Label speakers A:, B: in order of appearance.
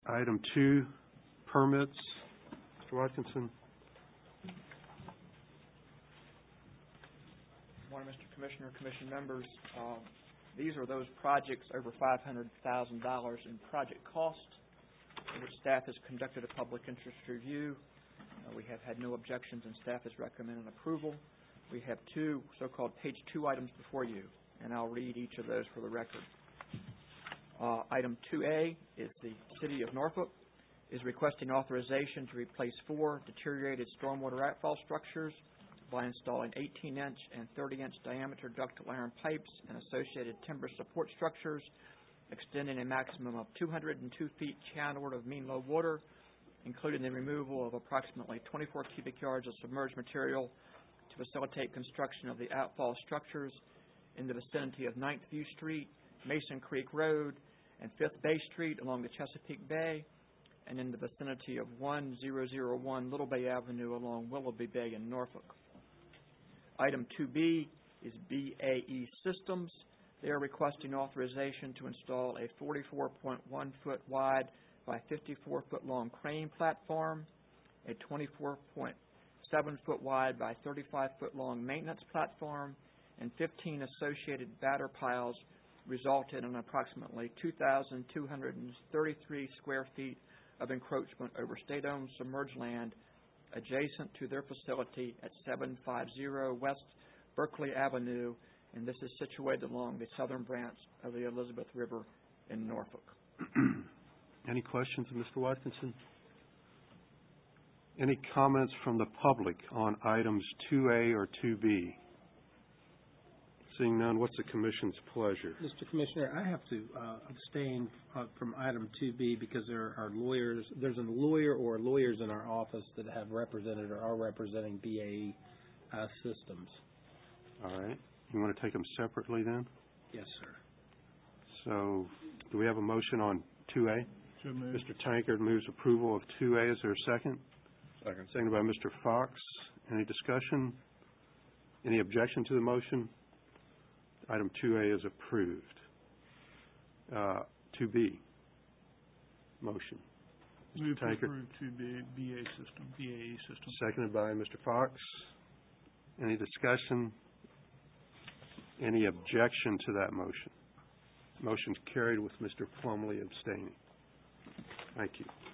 A: Item 2, permits. Mr. Watkinson.
B: Good morning, Mr. Commissioner, Commission members. These are those projects over $500,000 in project cost, in which staff has conducted a public interest review. We have had no objections, and staff has recommended approval. We have two so-called page 2 items before you, and I'll read each of those for the record. Item 2A is the City of Norfolk is requesting authorization to replace 4 deteriorated stormwater outfall structures by installing 18-inch and 30-inch diameter ductile iron pipes and associated timber support structures, extending a maximum of 202 feet channelward of mean low water, including the removal of approximately 24 cubic yards of submerged material to facilitate construction of the outfall structures in the vicinity of 9th View Street, Mason Creek Road, and 5th Bay Street along the Chesapeake Bay, and in the vicinity of 1001 Little Bay Avenue along Willoughby Bay in Norfolk. Item 2B is BAE Systems. They are requesting authorization to install a 44.1-foot wide by 54-foot long crane platform, a 24.7-foot wide by 35-foot long maintenance platform, and 15 associated batter piles, resulted in approximately 2,233 square feet of encroachment over state-owned submerged land adjacent to their facility at 750 West Berkeley Avenue, and this is situated along the southern branch of the Elizabeth River in Norfolk.
A: Any questions of Mr. Watkinson? Any comments from the public on items 2A or 2B? Seeing none, what's the Commission's pleasure?
C: Mr. Commissioner, I have to abstain from item 2B because there are lawyers. There's a lawyer or lawyers in our office that have represented or are representing BAE Systems.
A: All right. You want to take them separately then?
C: Yes, sir.
A: So, do we have a motion on 2A?
D: So moved.
A: Mr. Tankard moves approval of 2A. Is there a second?
D: Second.
A: Seconded by Mr. Fox. Any discussion? Any objection to the motion? Item 2A is approved. 2B, motion.
D: Move to
A: Tankard.
D: approve 2B, BAE System.
A: Seconded by Mr. Fox. Any discussion? Any objection to that motion? Motion's carried with Mr. Plumlee abstaining. Thank you.